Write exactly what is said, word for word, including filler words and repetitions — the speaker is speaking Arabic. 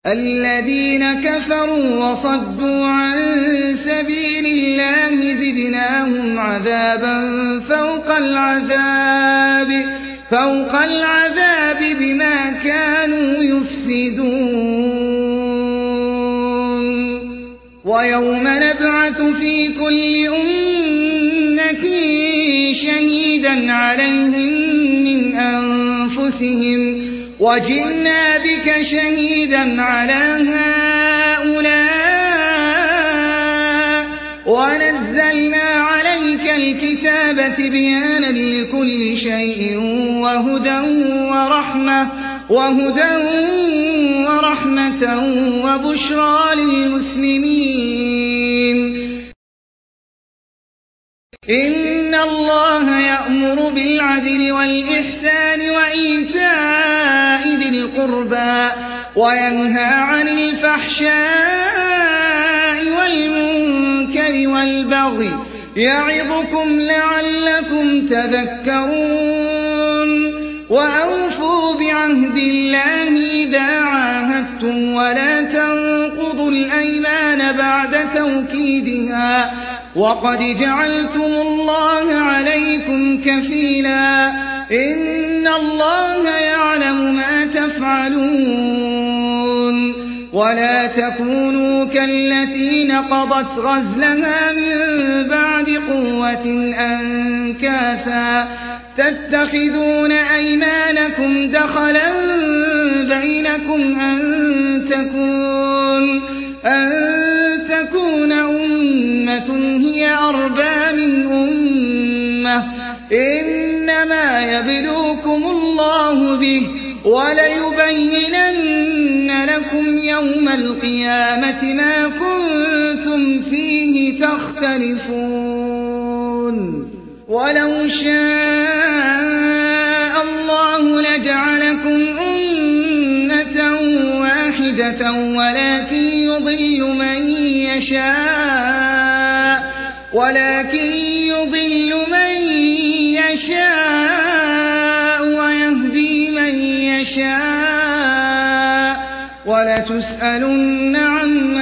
الذين كفروا وصدوا عن سبيل الله زدناهم عذابا فوق العذاب فوق العذاب بما كانوا يفسدون ويوم نبعث في كل أمة شهيدا عليهم من أنفسهم وجئنا بك شهيدا على هؤلاء ونزلنا عليك الكتاب تبيانا لكل شيء وهدى ورحمة وهدى ورحمة وبشرى للمسلمين. إن الله يأمر بالعدل والإحسان وإيتاء ذي القربى وينهى عن الفحشاء والمنكر والبغي يعظكم لعلكم تذكرون. وأوفوا بعهد الله إذا عاهدتم ولا تنقضوا الأيمان بعد توكيدها وقد جعلتم الله عليكم كفيلا إن الله يعلم ما تفعلون. ولا تكونوا كالتي نقضت غزلها من بعد قوة أنكاثا تتخذون أيمانكم دخلا بينكم أن تكون أن تكون أمة هي أربى من أمة إنما يبلوكم الله به وليبينن لكم يوم القيامة ما كنتم فيه تختلفون. ولو شاء الله لجعلكم أمة واحدة ولكن يضل من يشاء ولكن يضل من يشاء ويهدي من يشاء ولتسألن عما